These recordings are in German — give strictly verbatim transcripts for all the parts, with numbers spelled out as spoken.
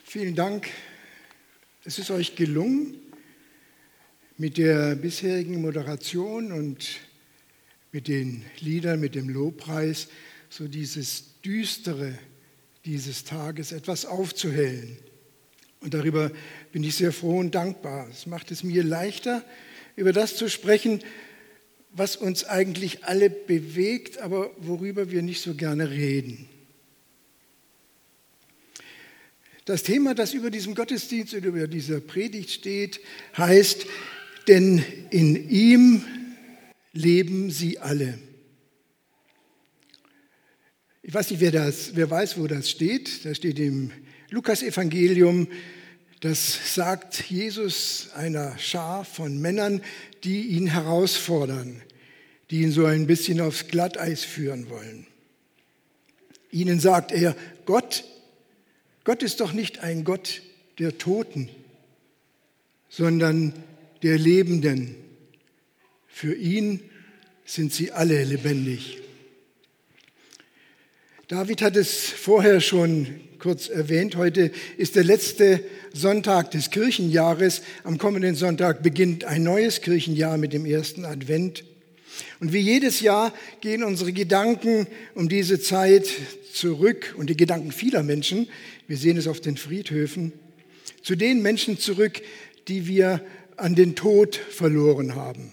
Vielen Dank. Es ist euch gelungen, mit der bisherigen Moderation und mit den Liedern, mit dem Lobpreis, so dieses Düstere dieses Tages etwas aufzuhellen. Und darüber bin ich sehr froh und dankbar. Es macht es mir leichter, über das zu sprechen, was uns eigentlich alle bewegt, aber worüber wir nicht so gerne reden. Das Thema, das über diesem Gottesdienst oder über dieser Predigt steht, heißt, denn in ihm leben sie alle. Ich weiß nicht, wer, das, wer weiß, wo das steht. Das steht im Lukas-Evangelium. Das sagt Jesus einer Schar von Männern, die ihn herausfordern, die ihn so ein bisschen aufs Glatteis führen wollen. Ihnen sagt er, Gott, Gott ist doch nicht ein Gott der Toten, sondern der Lebenden. Für ihn sind sie alle lebendig. David hat es vorher schon kurz erwähnt. Heute ist der letzte Sonntag des Kirchenjahres. Am kommenden Sonntag beginnt ein neues Kirchenjahr mit dem ersten Advent. Und wie jedes Jahr gehen unsere Gedanken um diese Zeit zurück und die Gedanken vieler Menschen, wir sehen es auf den Friedhöfen, zu den Menschen zurück, die wir an den Tod verloren haben.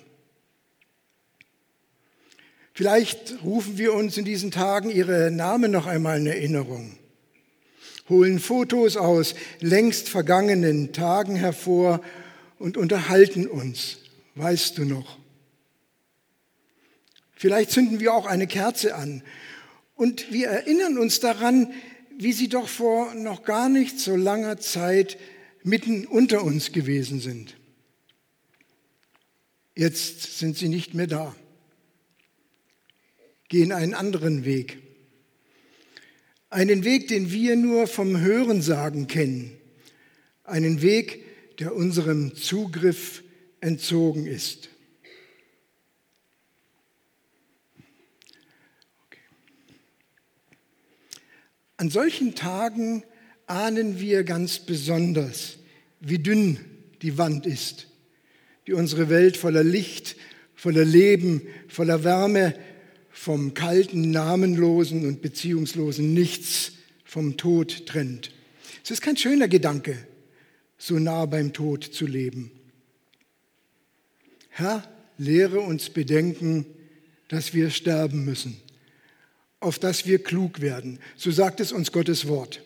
Vielleicht rufen wir uns in diesen Tagen ihre Namen noch einmal in Erinnerung, holen Fotos aus längst vergangenen Tagen hervor und unterhalten uns. Weißt du noch? Vielleicht zünden wir auch eine Kerze an und wir erinnern uns daran, wie sie doch vor noch gar nicht so langer Zeit mitten unter uns gewesen sind. Jetzt sind sie nicht mehr da, gehen einen anderen Weg. Einen Weg, den wir nur vom Hörensagen kennen. Einen Weg, der unserem Zugriff entzogen ist. An solchen Tagen ahnen wir ganz besonders, wie dünn die Wand ist, die unsere Welt voller Licht, voller Leben, voller Wärme, vom kalten, namenlosen und beziehungslosen Nichts vom Tod trennt. Es ist kein schöner Gedanke, so nah beim Tod zu leben. Herr, lehre uns bedenken, dass wir sterben müssen, auf dass wir klug werden. So sagt es uns Gottes Wort.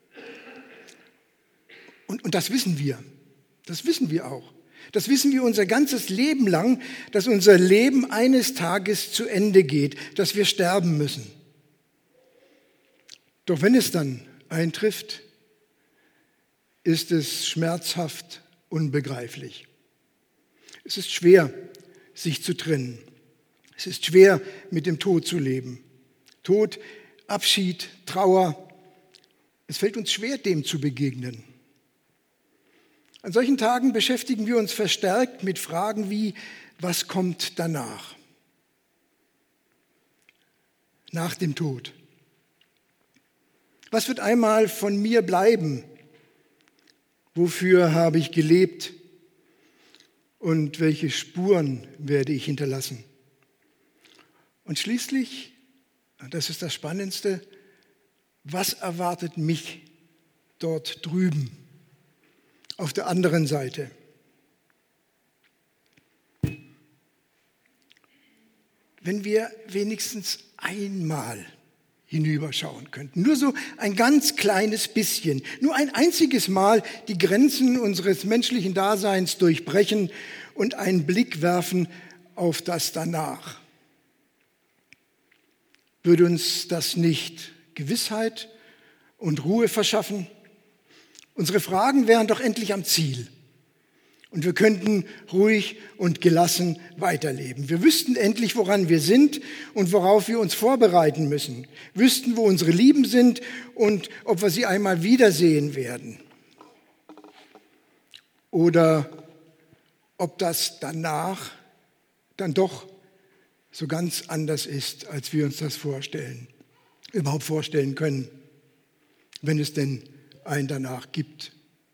Und, und das wissen wir. Das wissen wir auch. Das wissen wir unser ganzes Leben lang, dass unser Leben eines Tages zu Ende geht, dass wir sterben müssen. Doch wenn es dann eintrifft, ist es schmerzhaft unbegreiflich. Es ist schwer, sich zu trennen. Es ist schwer, mit dem Tod zu leben. Tod, Abschied, Trauer. Es fällt uns schwer, dem zu begegnen. An solchen Tagen beschäftigen wir uns verstärkt mit Fragen wie, was kommt danach? Nach dem Tod. Was wird einmal von mir bleiben? Wofür habe ich gelebt? Und welche Spuren werde ich hinterlassen? Und schließlich, das ist das Spannendste, was erwartet mich dort drüben? Auf der anderen Seite. Wenn wir wenigstens einmal hinüberschauen könnten, nur so ein ganz kleines bisschen, nur ein einziges Mal die Grenzen unseres menschlichen Daseins durchbrechen und einen Blick werfen auf das Danach. Würde uns das nicht Gewissheit und Ruhe verschaffen? Unsere Fragen wären doch endlich am Ziel. Und wir könnten ruhig und gelassen weiterleben. Wir wüssten endlich, woran wir sind und worauf wir uns vorbereiten müssen. Wüssten, wo unsere Lieben sind und ob wir sie einmal wiedersehen werden. Oder ob das danach dann doch so ganz anders ist, als wir uns das vorstellen, überhaupt vorstellen können, wenn es denn ein danach gibt.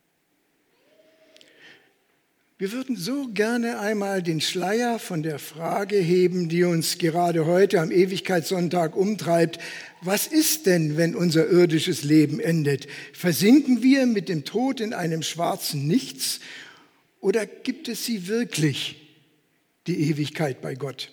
Wir würden so gerne einmal den Schleier von der Frage heben, die uns gerade heute am Ewigkeitssonntag umtreibt. Was ist denn, wenn unser irdisches Leben endet? Versinken wir mit dem Tod in einem schwarzen Nichts oder gibt es sie wirklich, die Ewigkeit bei Gott?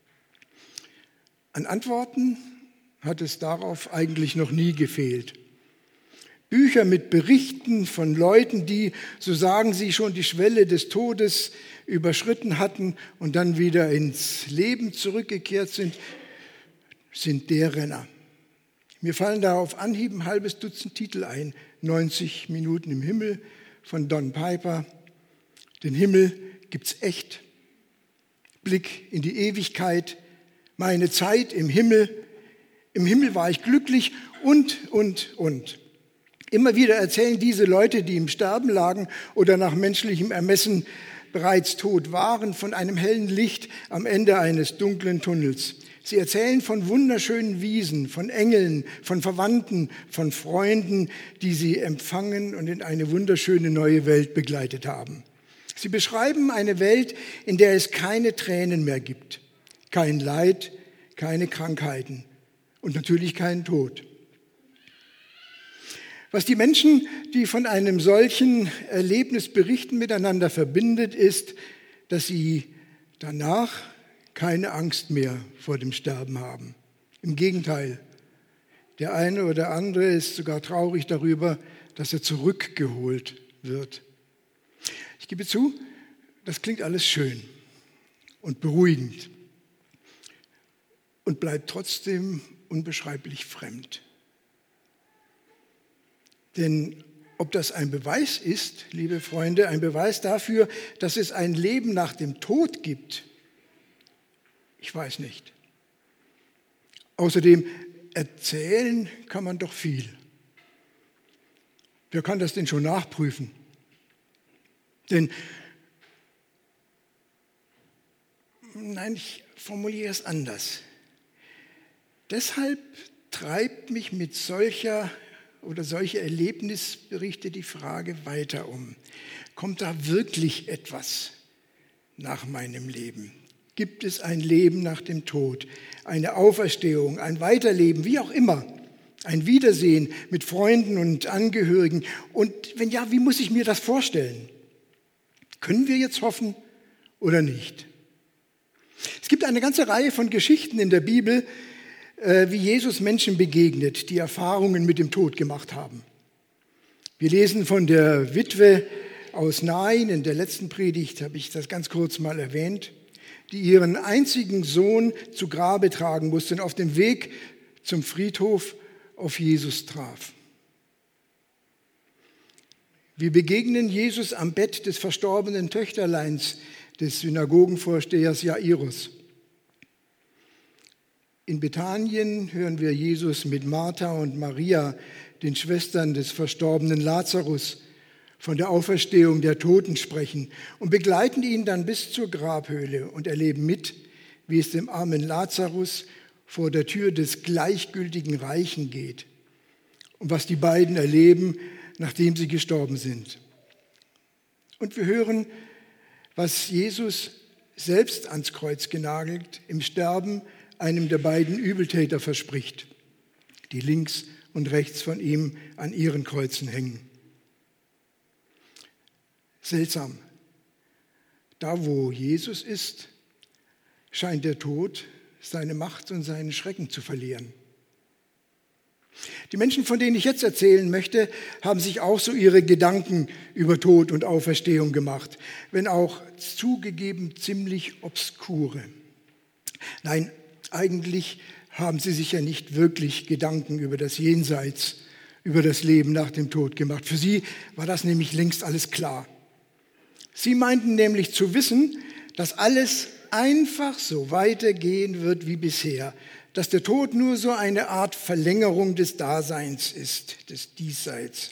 An Antworten hat es darauf eigentlich noch nie gefehlt. Bücher mit Berichten von Leuten, die, so sagen sie, schon die Schwelle des Todes überschritten hatten und dann wieder ins Leben zurückgekehrt sind, sind der Renner. Mir fallen da auf Anhieb ein halbes Dutzend Titel ein. neunzig Minuten im Himmel von Don Piper. Den Himmel gibt's echt. Blick in die Ewigkeit. Meine Zeit im Himmel. Im Himmel war ich glücklich und, und, und. Immer wieder erzählen diese Leute, die im Sterben lagen oder nach menschlichem Ermessen bereits tot waren, von einem hellen Licht am Ende eines dunklen Tunnels. Sie erzählen von wunderschönen Wiesen, von Engeln, von Verwandten, von Freunden, die sie empfangen und in eine wunderschöne neue Welt begleitet haben. Sie beschreiben eine Welt, in der es keine Tränen mehr gibt, kein Leid, keine Krankheiten und natürlich keinen Tod. Was die Menschen, die von einem solchen Erlebnis berichten, miteinander verbindet, ist, dass sie danach keine Angst mehr vor dem Sterben haben. Im Gegenteil, der eine oder andere ist sogar traurig darüber, dass er zurückgeholt wird. Ich gebe zu, das klingt alles schön und beruhigend und bleibt trotzdem unbeschreiblich fremd. Denn ob das ein Beweis ist, liebe Freunde, ein Beweis dafür, dass es ein Leben nach dem Tod gibt, ich weiß nicht. Außerdem, erzählen kann man doch viel. Wer kann das denn schon nachprüfen? Denn, nein, ich formuliere es anders. Deshalb treibt mich mit solcher oder solche Erlebnisberichte die Frage weiter um. Kommt da wirklich etwas nach meinem Leben? Gibt es ein Leben nach dem Tod, eine Auferstehung, ein Weiterleben, wie auch immer, ein Wiedersehen mit Freunden und Angehörigen? Und wenn ja, wie muss ich mir das vorstellen? Können wir jetzt hoffen oder nicht? Es gibt eine ganze Reihe von Geschichten in der Bibel, wie Jesus Menschen begegnet, die Erfahrungen mit dem Tod gemacht haben. Wir lesen von der Witwe aus Nain, in der letzten Predigt habe ich das ganz kurz mal erwähnt, die ihren einzigen Sohn zu Grabe tragen musste und auf dem Weg zum Friedhof auf Jesus traf. Wir begegnen Jesus am Bett des verstorbenen Töchterleins des Synagogenvorstehers Jairus. In Bethanien hören wir Jesus mit Martha und Maria, den Schwestern des verstorbenen Lazarus, von der Auferstehung der Toten sprechen und begleiten ihn dann bis zur Grabhöhle und erleben mit, wie es dem armen Lazarus vor der Tür des gleichgültigen Reichen geht und was die beiden erleben, nachdem sie gestorben sind. Und wir hören, was Jesus selbst ans Kreuz genagelt im Sterben einem der beiden Übeltäter verspricht, die links und rechts von ihm an ihren Kreuzen hängen. Seltsam. Da, wo Jesus ist, scheint der Tod seine Macht und seinen Schrecken zu verlieren. Die Menschen, von denen ich jetzt erzählen möchte, haben sich auch so ihre Gedanken über Tod und Auferstehung gemacht, wenn auch zugegeben ziemlich obskure. Nein, eigentlich haben sie sich ja nicht wirklich Gedanken über das Jenseits, über das Leben nach dem Tod gemacht. Für sie war das nämlich längst alles klar. Sie meinten nämlich zu wissen, dass alles einfach so weitergehen wird wie bisher, dass der Tod nur so eine Art Verlängerung des Daseins ist, des Diesseits.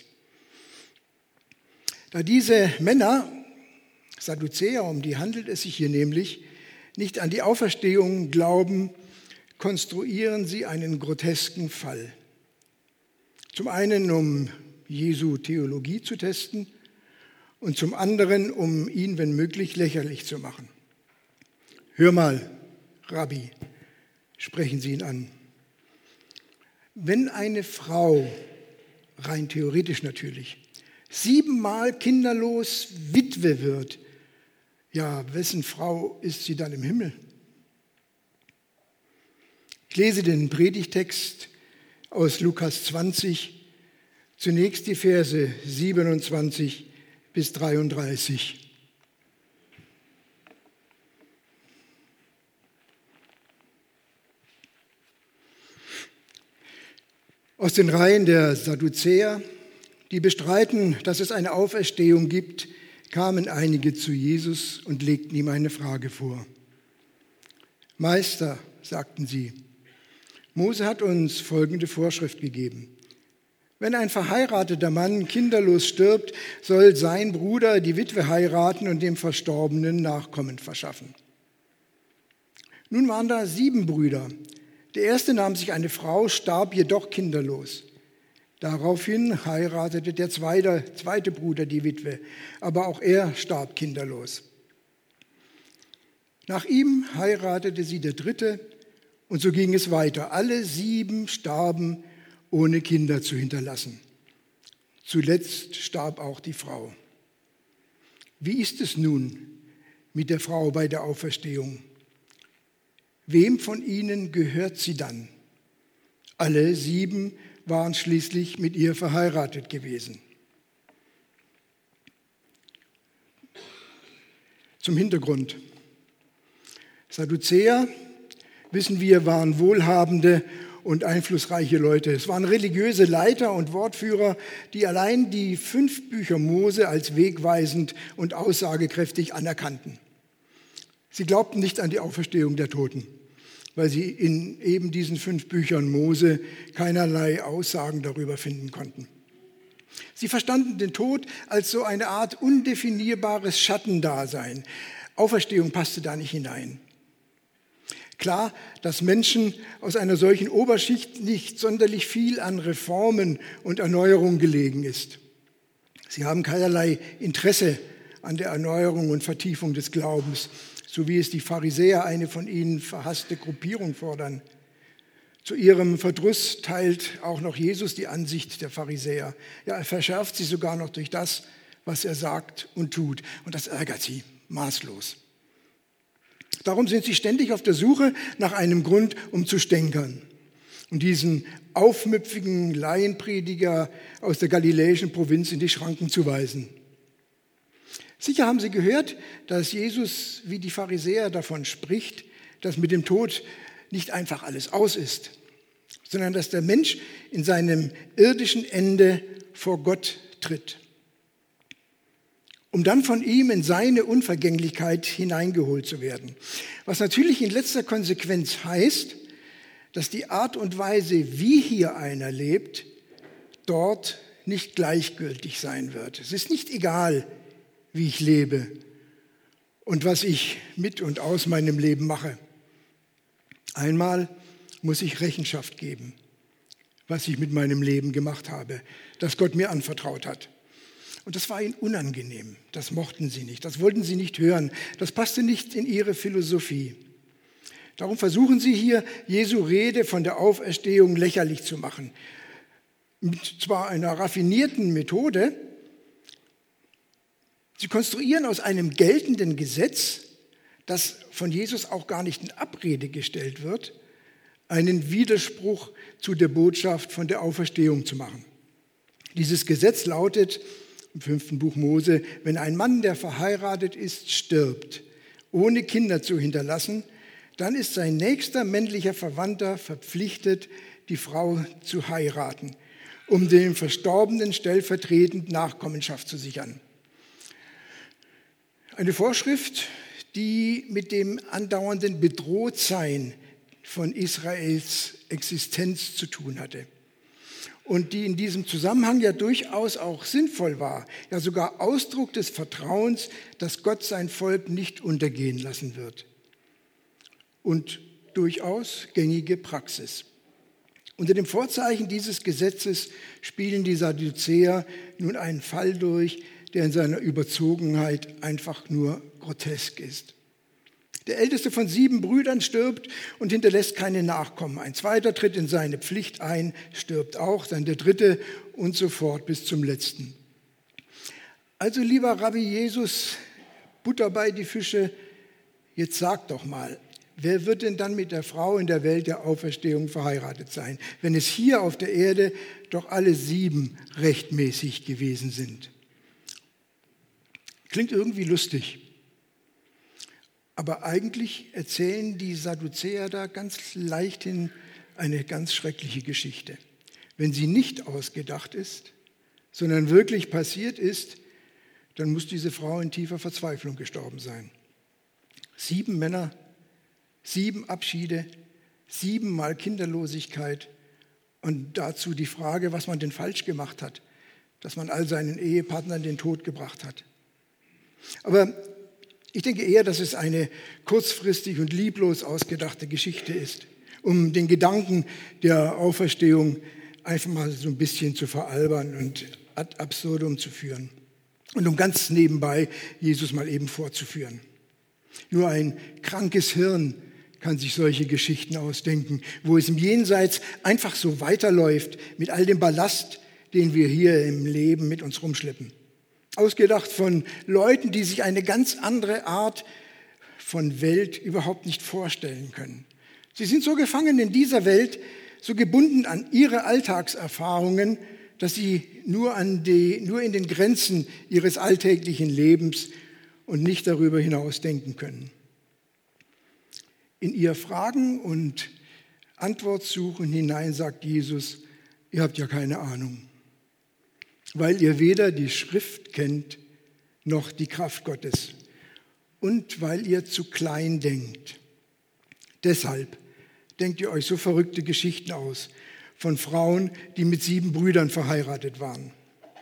Da diese Männer, Sadduzäer, um die handelt es sich hier nämlich, nicht an die Auferstehung glauben, konstruieren sie einen grotesken Fall. Zum einen, um Jesu Theologie zu testen und zum anderen, um ihn, wenn möglich, lächerlich zu machen. Hör mal, Rabbi, sprechen Sie ihn an. Wenn eine Frau, rein theoretisch natürlich, siebenmal kinderlos Witwe wird, ja, wessen Frau ist sie dann im Himmel? Ich lese den Predigtext aus Lukas zwanzig, zunächst die Verse siebenundzwanzig bis dreiunddreißig. Aus den Reihen der Sadduzäer, die bestreiten, dass es eine Auferstehung gibt, kamen einige zu Jesus und legten ihm eine Frage vor. Meister, sagten sie, Mose hat uns folgende Vorschrift gegeben. Wenn ein verheirateter Mann kinderlos stirbt, soll sein Bruder die Witwe heiraten und dem Verstorbenen Nachkommen verschaffen. Nun waren da sieben Brüder. Der erste nahm sich eine Frau, starb jedoch kinderlos. Daraufhin heiratete der zweite, zweite Bruder die Witwe, aber auch er starb kinderlos. Nach ihm heiratete sie der dritte und so ging es weiter. Alle sieben starben, ohne Kinder zu hinterlassen. Zuletzt starb auch die Frau. Wie ist es nun mit der Frau bei der Auferstehung? Wem von ihnen gehört sie dann? Alle sieben waren schließlich mit ihr verheiratet gewesen. Zum Hintergrund. Sadduzäer, wissen wir, waren wohlhabende und einflussreiche Leute. Es waren religiöse Leiter und Wortführer, die allein die fünf Bücher Mose als wegweisend und aussagekräftig anerkannten. Sie glaubten nicht an die Auferstehung der Toten, weil sie in eben diesen fünf Büchern Mose keinerlei Aussagen darüber finden konnten. Sie verstanden den Tod als so eine Art undefinierbares Schattendasein. Auferstehung passte da nicht hinein. Klar, dass Menschen aus einer solchen Oberschicht nicht sonderlich viel an Reformen und Erneuerung gelegen ist. Sie haben keinerlei Interesse an der Erneuerung und Vertiefung des Glaubens, so wie es die Pharisäer, eine von ihnen verhasste Gruppierung, fordern. Zu ihrem Verdruss teilt auch noch Jesus die Ansicht der Pharisäer. Ja, er verschärft sie sogar noch durch das, was er sagt und tut. Und das ärgert sie maßlos. Darum sind sie ständig auf der Suche nach einem Grund, um zu stänkern und diesen aufmüpfigen Laienprediger aus der galiläischen Provinz in die Schranken zu weisen. Sicher haben sie gehört, dass Jesus wie die Pharisäer davon spricht, dass mit dem Tod nicht einfach alles aus ist, sondern dass der Mensch in seinem irdischen Ende vor Gott tritt, um dann von ihm in seine Unvergänglichkeit hineingeholt zu werden. Was natürlich in letzter Konsequenz heißt, dass die Art und Weise, wie hier einer lebt, dort nicht gleichgültig sein wird. Es ist nicht egal, wie ich lebe und was ich mit und aus meinem Leben mache. Einmal muss ich Rechenschaft geben, was ich mit meinem Leben gemacht habe, das Gott mir anvertraut hat. Und das war ihnen unangenehm, das mochten sie nicht, das wollten sie nicht hören, das passte nicht in ihre Philosophie. Darum versuchen sie hier, Jesu Rede von der Auferstehung lächerlich zu machen. Mit zwar einer raffinierten Methode. Sie konstruieren aus einem geltenden Gesetz, das von Jesus auch gar nicht in Abrede gestellt wird, einen Widerspruch zu der Botschaft von der Auferstehung zu machen. Dieses Gesetz lautet im fünften Buch Mose, wenn ein Mann, der verheiratet ist, stirbt, ohne Kinder zu hinterlassen, dann ist sein nächster männlicher Verwandter verpflichtet, die Frau zu heiraten, um dem Verstorbenen stellvertretend Nachkommenschaft zu sichern. Eine Vorschrift, die mit dem andauernden Bedrohtsein von Israels Existenz zu tun hatte und die in diesem Zusammenhang ja durchaus auch sinnvoll war, ja sogar Ausdruck des Vertrauens, dass Gott sein Volk nicht untergehen lassen wird und durchaus gängige Praxis. Unter dem Vorzeichen dieses Gesetzes spielen die Sadduzäer nun einen Fall durch, der in seiner Überzogenheit einfach nur grotesk ist. Der älteste von sieben Brüdern stirbt und hinterlässt keine Nachkommen. Ein zweiter tritt in seine Pflicht ein, stirbt auch, dann der dritte und so fort bis zum letzten. Also lieber Rabbi Jesus, Butter bei die Fische, jetzt sag doch mal, wer wird denn dann mit der Frau in der Welt der Auferstehung verheiratet sein, wenn es hier auf der Erde doch alle sieben rechtmäßig gewesen sind? Klingt irgendwie lustig. Aber eigentlich erzählen die Sadduzäer da ganz leichthin eine ganz schreckliche Geschichte. Wenn sie nicht ausgedacht ist, sondern wirklich passiert ist, dann muss diese Frau in tiefer Verzweiflung gestorben sein. Sieben Männer, sieben Abschiede, siebenmal Kinderlosigkeit und dazu die Frage, was man denn falsch gemacht hat, dass man all seinen Ehepartnern den Tod gebracht hat. Aber ich denke eher, dass es eine kurzfristig und lieblos ausgedachte Geschichte ist, um den Gedanken der Auferstehung einfach mal so ein bisschen zu veralbern und ad absurdum zu führen. Und um ganz nebenbei Jesus mal eben vorzuführen. Nur ein krankes Hirn kann sich solche Geschichten ausdenken, wo es im Jenseits einfach so weiterläuft mit all dem Ballast, den wir hier im Leben mit uns rumschleppen. Ausgedacht von Leuten, die sich eine ganz andere Art von Welt überhaupt nicht vorstellen können. Sie sind so gefangen in dieser Welt, so gebunden an ihre Alltagserfahrungen, dass sie nur, an die, nur in den Grenzen ihres alltäglichen Lebens und nicht darüber hinaus denken können. In ihr Fragen und Antwortsuchen hinein sagt Jesus, ihr habt ja keine Ahnung, weil ihr weder die Schrift kennt, noch die Kraft Gottes und weil ihr zu klein denkt. Deshalb denkt ihr euch so verrückte Geschichten aus von Frauen, die mit sieben Brüdern verheiratet waren.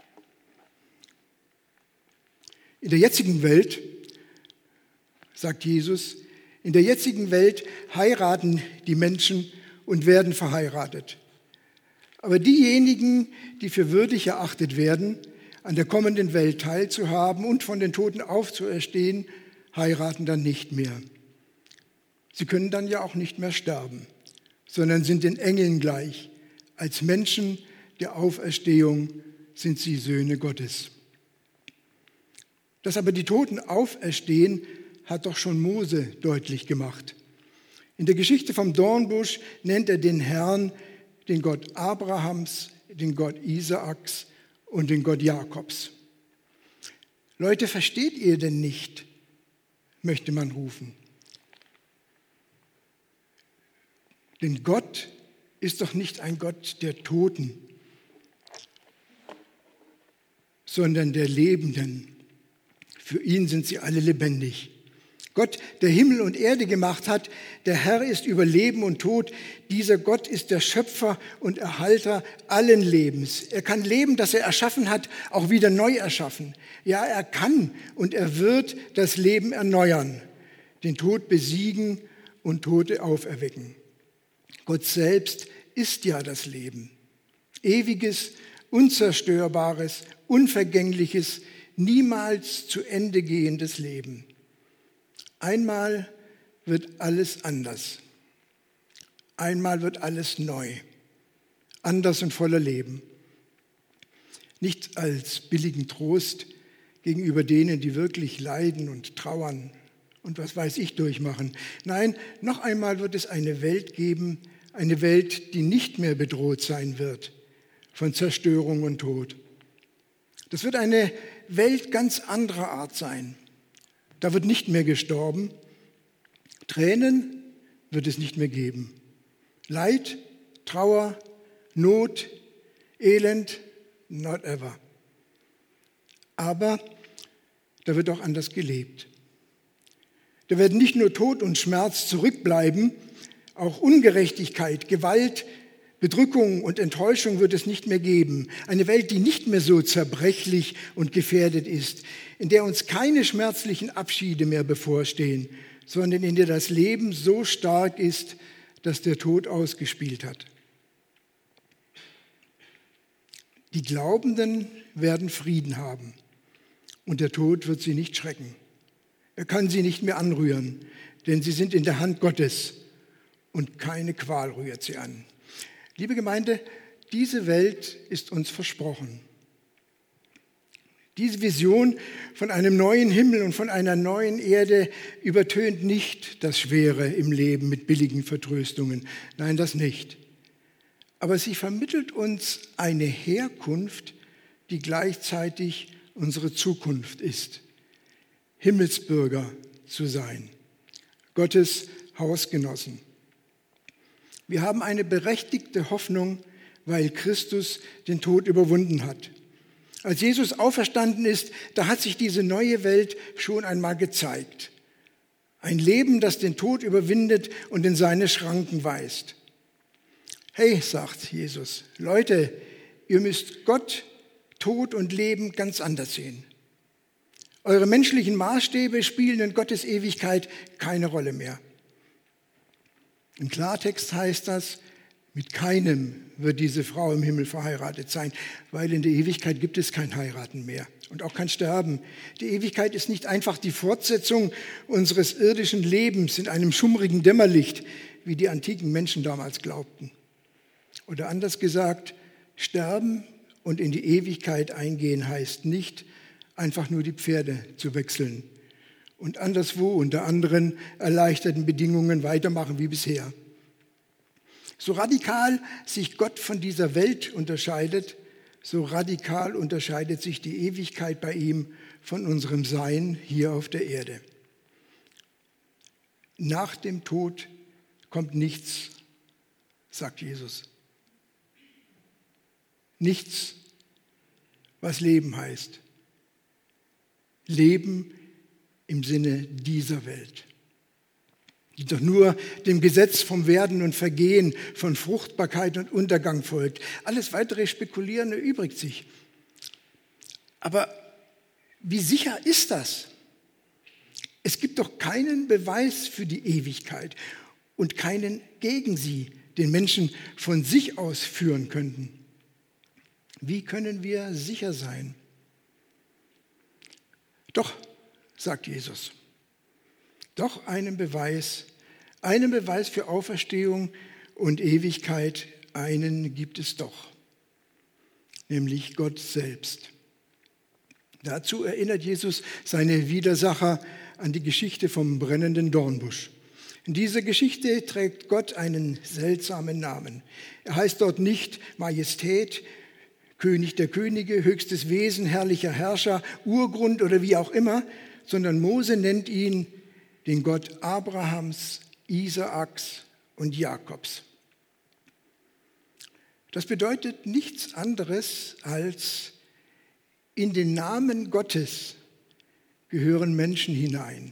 In der jetzigen Welt, sagt Jesus, in der jetzigen Welt heiraten die Menschen und werden verheiratet. Aber diejenigen, die für würdig erachtet werden, an der kommenden Welt teilzuhaben und von den Toten aufzuerstehen, heiraten dann nicht mehr. Sie können dann ja auch nicht mehr sterben, sondern sind den Engeln gleich. Als Menschen der Auferstehung sind sie Söhne Gottes. Dass aber die Toten auferstehen, hat doch schon Mose deutlich gemacht. In der Geschichte vom Dornbusch nennt er den Herrn den Gott Abrahams, den Gott Isaaks und den Gott Jakobs. Leute, versteht ihr denn nicht, möchte man rufen. Denn Gott ist doch nicht ein Gott der Toten, sondern der Lebenden. Für ihn sind sie alle lebendig. Gott, der Himmel und Erde gemacht hat, der Herr ist über Leben und Tod. Dieser Gott ist der Schöpfer und Erhalter allen Lebens. Er kann Leben, das er erschaffen hat, auch wieder neu erschaffen. Ja, er kann und er wird das Leben erneuern, den Tod besiegen und Tote auferwecken. Gott selbst ist ja das Leben. Ewiges, unzerstörbares, unvergängliches, niemals zu Ende gehendes Leben. Einmal wird alles anders. Einmal wird alles neu. Anders und voller Leben. Nicht als billigen Trost gegenüber denen, die wirklich leiden und trauern und was weiß ich durchmachen. Nein, noch einmal wird es eine Welt geben, eine Welt, die nicht mehr bedroht sein wird von Zerstörung und Tod. Das wird eine Welt ganz anderer Art sein. Da wird nicht mehr gestorben. Tränen wird es nicht mehr geben. Leid, Trauer, Not, Elend, not ever. Aber da wird auch anders gelebt. Da werden nicht nur Tod und Schmerz zurückbleiben, auch Ungerechtigkeit, Gewalt, Bedrückung und Enttäuschung wird es nicht mehr geben. Eine Welt, die nicht mehr so zerbrechlich und gefährdet ist, in der uns keine schmerzlichen Abschiede mehr bevorstehen, sondern in der das Leben so stark ist, dass der Tod ausgespielt hat. Die Glaubenden werden Frieden haben und der Tod wird sie nicht schrecken. Er kann sie nicht mehr anrühren, denn sie sind in der Hand Gottes und keine Qual rührt sie an. Liebe Gemeinde, diese Welt ist uns versprochen. Diese Vision von einem neuen Himmel und von einer neuen Erde übertönt nicht das Schwere im Leben mit billigen Vertröstungen. Nein, das nicht. Aber sie vermittelt uns eine Herkunft, die gleichzeitig unsere Zukunft ist. Himmelsbürger zu sein, Gottes Hausgenossen. Wir haben eine berechtigte Hoffnung, weil Christus den Tod überwunden hat. Als Jesus auferstanden ist, da hat sich diese neue Welt schon einmal gezeigt. Ein Leben, das den Tod überwindet und in seine Schranken weist. Hey, sagt Jesus, Leute, ihr müsst Gott, Tod und Leben ganz anders sehen. Eure menschlichen Maßstäbe spielen in Gottes Ewigkeit keine Rolle mehr. Im Klartext heißt das, mit keinem wird diese Frau im Himmel verheiratet sein, weil in der Ewigkeit gibt es kein Heiraten mehr und auch kein Sterben. Die Ewigkeit ist nicht einfach die Fortsetzung unseres irdischen Lebens in einem schummrigen Dämmerlicht, wie die antiken Menschen damals glaubten. Oder anders gesagt, sterben und in die Ewigkeit eingehen heißt nicht, einfach nur die Pferde zu wechseln und anderswo unter anderen erleichterten Bedingungen weitermachen wie bisher. So radikal sich Gott von dieser Welt unterscheidet, so radikal unterscheidet sich die Ewigkeit bei ihm von unserem Sein hier auf der Erde. Nach dem Tod kommt nichts, sagt Jesus. Nichts, was Leben heißt. Leben im Sinne dieser Welt, die doch nur dem Gesetz vom Werden und Vergehen, von Fruchtbarkeit und Untergang folgt. Alles weitere Spekulieren erübrigt sich. Aber wie sicher ist das? Es gibt doch keinen Beweis für die Ewigkeit und keinen gegen sie, den Menschen von sich aus führen könnten. Wie können wir sicher sein? Doch, sagt Jesus, doch einen Beweis, einen Beweis für Auferstehung und Ewigkeit, einen gibt es doch, nämlich Gott selbst. Dazu erinnert Jesus seine Widersacher an die Geschichte vom brennenden Dornbusch. In dieser Geschichte trägt Gott einen seltsamen Namen. Er heißt dort nicht Majestät, König der Könige, höchstes Wesen, herrlicher Herrscher, Urgrund oder wie auch immer, sondern Mose nennt ihn den Gott Abrahams, Isaaks und Jakobs. Das bedeutet nichts anderes als, in den Namen Gottes gehören Menschen hinein.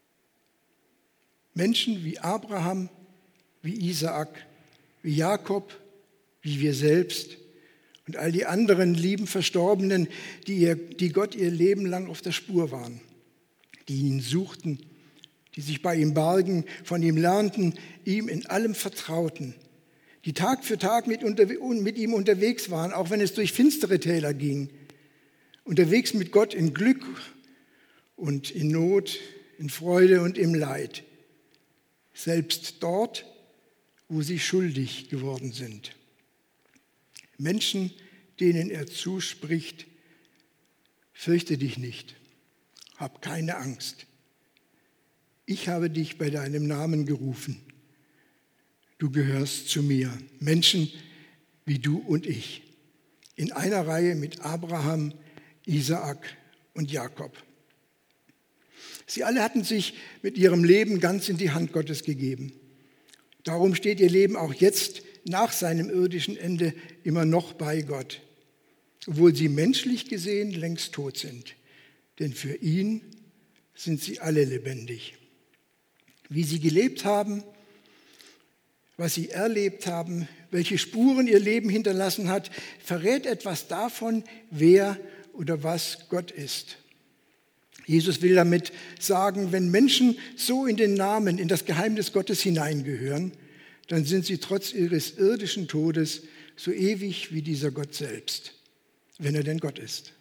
Menschen wie Abraham, wie Isaak, wie Jakob, wie wir selbst und all die anderen lieben Verstorbenen, die, ihr, die Gott ihr Leben lang auf der Spur waren, die ihn suchten, die sich bei ihm bargen, von ihm lernten, ihm in allem vertrauten, die Tag für Tag mit, unter, mit ihm unterwegs waren, auch wenn es durch finstere Täler ging, unterwegs mit Gott in Glück und in Not, in Freude und im Leid, selbst dort, wo sie schuldig geworden sind. Menschen, denen er zuspricht, fürchte dich nicht, hab keine Angst. Ich habe dich bei deinem Namen gerufen. Du gehörst zu mir. Menschen wie du und ich. In einer Reihe mit Abraham, Isaak und Jakob. Sie alle hatten sich mit ihrem Leben ganz in die Hand Gottes gegeben. Darum steht ihr Leben auch jetzt nach seinem irdischen Ende immer noch bei Gott, obwohl sie menschlich gesehen längst tot sind. Denn für ihn sind sie alle lebendig. Wie sie gelebt haben, was sie erlebt haben, welche Spuren ihr Leben hinterlassen hat, verrät etwas davon, wer oder was Gott ist. Jesus will damit sagen, wenn Menschen so in den Namen, in das Geheimnis Gottes hineingehören, dann sind sie trotz ihres irdischen Todes so ewig wie dieser Gott selbst. wenn er denn Gott ist.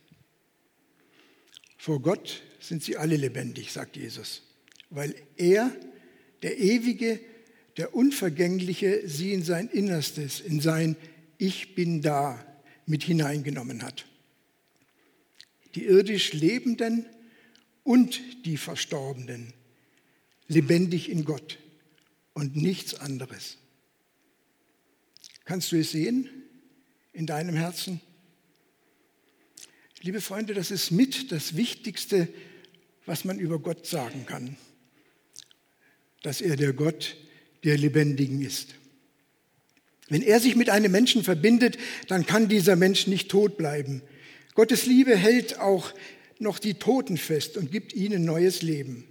Vor Gott sind sie alle lebendig, sagt Jesus, weil er, der Ewige, der Unvergängliche, sie in sein Innerstes, in sein Ich bin da mit hineingenommen hat. Die irdisch Lebenden und die Verstorbenen, lebendig in Gott und nichts anderes. Kannst du es sehen in deinem Herzen? Liebe Freunde, das ist mit das Wichtigste, was man über Gott sagen kann, dass er der Gott der Lebendigen ist. Wenn er sich mit einem Menschen verbindet, dann kann dieser Mensch nicht tot bleiben. Gottes Liebe hält auch noch die Toten fest und gibt ihnen neues Leben.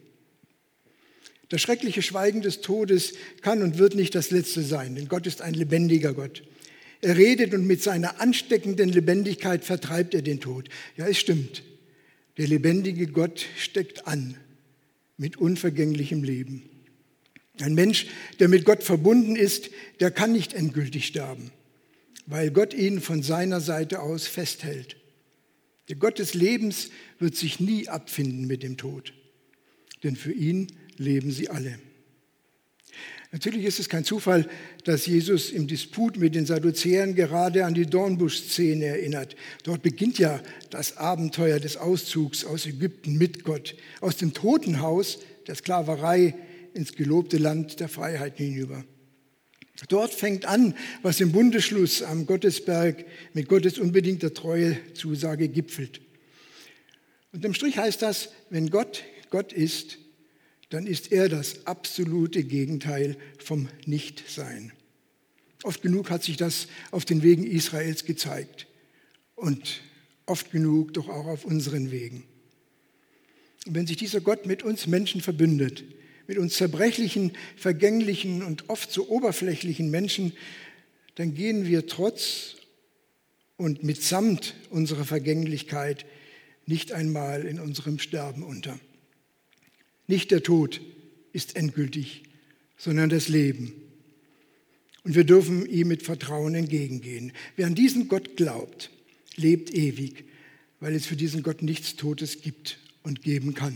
Das schreckliche Schweigen des Todes kann und wird nicht das letzte sein, denn Gott ist ein lebendiger Gott. Er redet und mit seiner ansteckenden Lebendigkeit vertreibt er den Tod. Ja, es stimmt. Der lebendige Gott steckt an mit unvergänglichem Leben. Ein Mensch, der mit Gott verbunden ist, der kann nicht endgültig sterben, weil Gott ihn von seiner Seite aus festhält. Der Gott des Lebens wird sich nie abfinden mit dem Tod, denn für ihn leben sie alle. Natürlich ist es kein Zufall, dass Jesus im Disput mit den Sadduzäern gerade an die Dornbusch-Szene erinnert. Dort beginnt ja das Abenteuer des Auszugs aus Ägypten mit Gott, aus dem Totenhaus der Sklaverei ins gelobte Land der Freiheit hinüber. Dort fängt an, was im Bundesschluss am Gottesberg mit Gottes unbedingter Treuezusage gipfelt. Unterm Strich heißt das, wenn Gott Gott ist, dann ist er das absolute Gegenteil vom Nichtsein. Oft genug hat sich das auf den Wegen Israels gezeigt und oft genug doch auch auf unseren Wegen. Und wenn sich dieser Gott mit uns Menschen verbündet, mit uns zerbrechlichen, vergänglichen und oft so oberflächlichen Menschen, dann gehen wir trotz und mitsamt unserer Vergänglichkeit nicht einmal in unserem Sterben unter. Nicht der Tod ist endgültig, sondern das Leben. Und wir dürfen ihm mit Vertrauen entgegengehen. Wer an diesen Gott glaubt, lebt ewig, weil es für diesen Gott nichts Totes gibt und geben kann.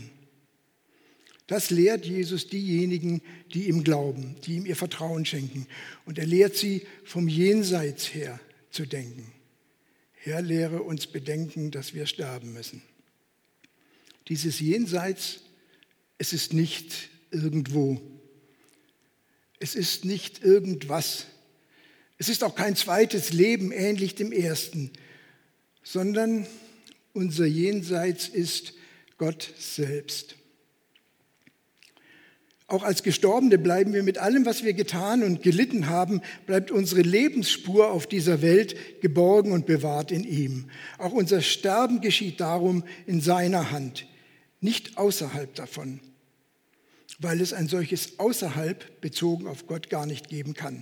Das lehrt Jesus diejenigen, die ihm glauben, die ihm ihr Vertrauen schenken. Und er lehrt sie, vom Jenseits her zu denken. Herr, lehre uns bedenken, dass wir sterben müssen. Dieses Jenseits, es ist nicht irgendwo. Es ist nicht irgendwas. Es ist auch kein zweites Leben ähnlich dem ersten, sondern unser Jenseits ist Gott selbst. Auch als Gestorbene bleiben wir mit allem, was wir getan und gelitten haben, bleibt unsere Lebensspur auf dieser Welt geborgen und bewahrt in ihm. Auch unser Sterben geschieht darum in seiner Hand, nicht außerhalb davon, weil es ein solches Außerhalb bezogen auf Gott gar nicht geben kann.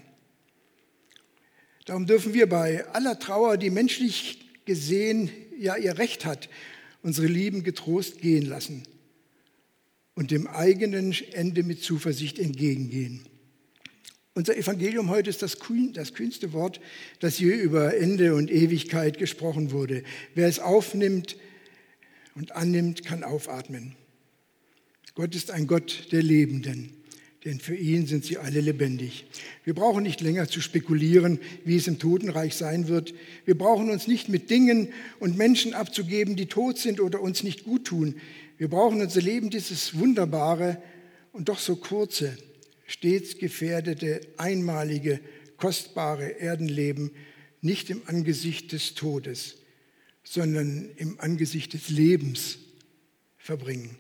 Darum dürfen wir bei aller Trauer, die menschlich gesehen ja ihr Recht hat, unsere Lieben getrost gehen lassen und dem eigenen Ende mit Zuversicht entgegengehen. Unser Evangelium heute ist das, kühn, das kühnste Wort, das je über Ende und Ewigkeit gesprochen wurde. Wer es aufnimmt und annimmt, kann aufatmen. Gott ist ein Gott der Lebenden, denn für ihn sind sie alle lebendig. Wir brauchen nicht länger zu spekulieren, wie es im Totenreich sein wird. Wir brauchen uns nicht mit Dingen und Menschen abzugeben, die tot sind oder uns nicht gut tun. Wir brauchen unser Leben, dieses wunderbare und doch so kurze, stets gefährdete, einmalige, kostbare Erdenleben nicht im Angesicht des Todes, sondern im Angesicht des Lebens verbringen.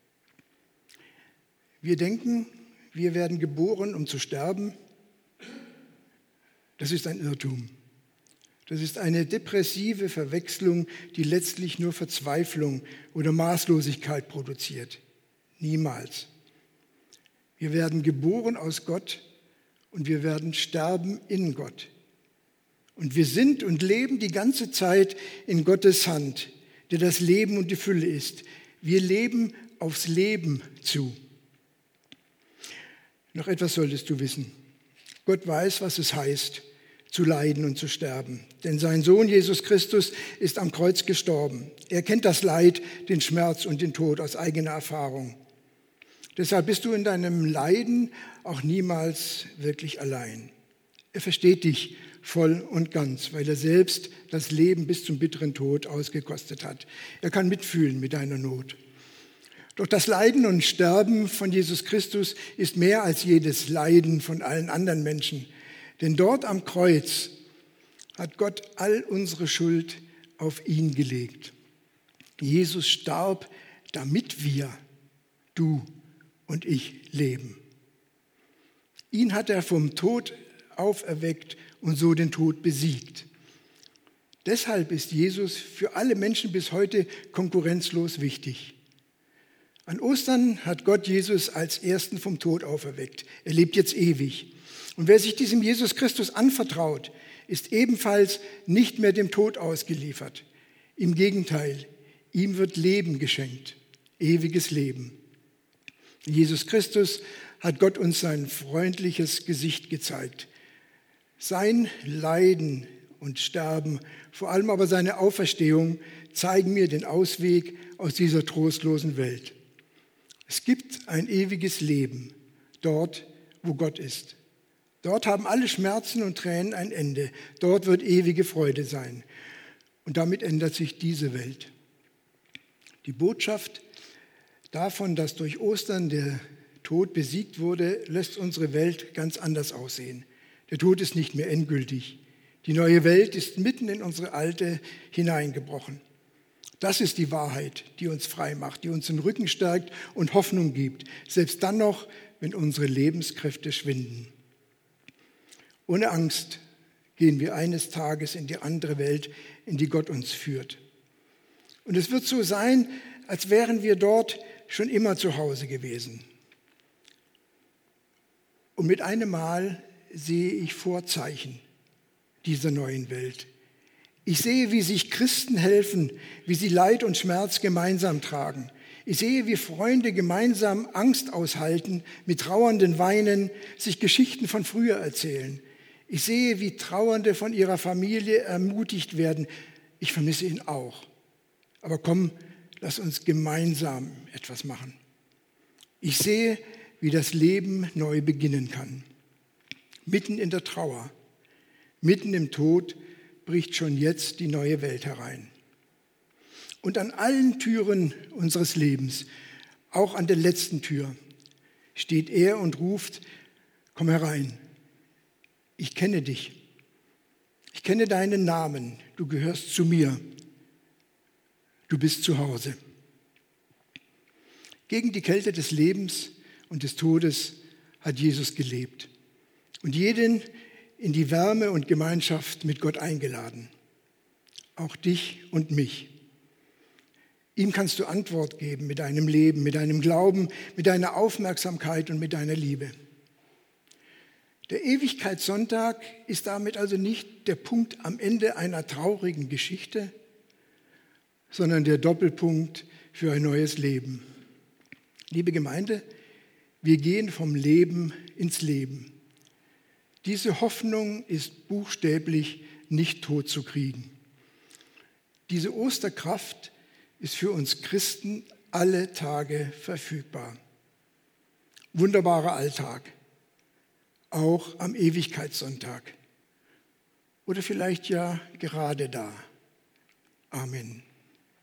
Wir denken, wir werden geboren, um zu sterben. Das ist ein Irrtum. Das ist eine depressive Verwechslung, die letztlich nur Verzweiflung oder Maßlosigkeit produziert. Niemals. Wir werden geboren aus Gott und wir werden sterben in Gott. Und wir sind und leben die ganze Zeit in Gottes Hand, der das Leben und die Fülle ist. Wir leben aufs Leben zu. Noch etwas solltest du wissen. Gott weiß, was es heißt, zu leiden und zu sterben. Denn sein Sohn Jesus Christus ist am Kreuz gestorben. Er kennt das Leid, den Schmerz und den Tod aus eigener Erfahrung. Deshalb bist du in deinem Leiden auch niemals wirklich allein. Er versteht dich voll und ganz, weil er selbst das Leben bis zum bitteren Tod ausgekostet hat. Er kann mitfühlen mit deiner Not. Doch das Leiden und Sterben von Jesus Christus ist mehr als jedes Leiden von allen anderen Menschen. Denn dort am Kreuz hat Gott all unsere Schuld auf ihn gelegt. Jesus starb, damit wir, du und ich, leben. Ihn hat er vom Tod auferweckt und so den Tod besiegt. Deshalb ist Jesus für alle Menschen bis heute konkurrenzlos wichtig. An Ostern hat Gott Jesus als Ersten vom Tod auferweckt. Er lebt jetzt ewig. Und wer sich diesem Jesus Christus anvertraut, ist ebenfalls nicht mehr dem Tod ausgeliefert. Im Gegenteil, ihm wird Leben geschenkt, ewiges Leben. In Jesus Christus hat Gott uns sein freundliches Gesicht gezeigt. Sein Leiden und Sterben, vor allem aber seine Auferstehung, zeigen mir den Ausweg aus dieser trostlosen Welt. Es gibt ein ewiges Leben, dort, wo Gott ist. Dort haben alle Schmerzen und Tränen ein Ende. Dort wird ewige Freude sein. Und damit ändert sich diese Welt. Die Botschaft davon, dass durch Ostern der Tod besiegt wurde, lässt unsere Welt ganz anders aussehen. Der Tod ist nicht mehr endgültig. Die neue Welt ist mitten in unsere alte hineingebrochen. Das ist die Wahrheit, die uns frei macht, die uns den Rücken stärkt und Hoffnung gibt, selbst dann noch, wenn unsere Lebenskräfte schwinden. Ohne Angst gehen wir eines Tages in die andere Welt, in die Gott uns führt. Und es wird so sein, als wären wir dort schon immer zu Hause gewesen. Und mit einem Mal sehe ich Vorzeichen dieser neuen Welt. Ich sehe, wie sich Christen helfen, wie sie Leid und Schmerz gemeinsam tragen. Ich sehe, wie Freunde gemeinsam Angst aushalten, mit Trauernden weinen, sich Geschichten von früher erzählen. Ich sehe, wie Trauernde von ihrer Familie ermutigt werden. Ich vermisse ihn auch. Aber komm, lass uns gemeinsam etwas machen. Ich sehe, wie das Leben neu beginnen kann. Mitten in der Trauer, mitten im Tod bricht schon jetzt die neue Welt herein. Und an allen Türen unseres Lebens, auch an der letzten Tür, steht er und ruft, komm herein. Ich kenne dich. Ich kenne deinen Namen. Du gehörst zu mir. Du bist zu Hause. Gegen die Kälte des Lebens und des Todes hat Jesus gelebt und jeden in die Wärme und Gemeinschaft mit Gott eingeladen. Auch dich und mich. Ihm kannst du Antwort geben mit deinem Leben, mit deinem Glauben, mit deiner Aufmerksamkeit und mit deiner Liebe. Der Ewigkeitssonntag ist damit also nicht der Punkt am Ende einer traurigen Geschichte, sondern der Doppelpunkt für ein neues Leben. Liebe Gemeinde, wir gehen vom Leben ins Leben. Diese Hoffnung ist buchstäblich nicht tot zu kriegen. Diese Osterkraft ist für uns Christen alle Tage verfügbar. Wunderbarer Alltag. Auch am Ewigkeitssonntag. Oder vielleicht ja gerade da. Amen.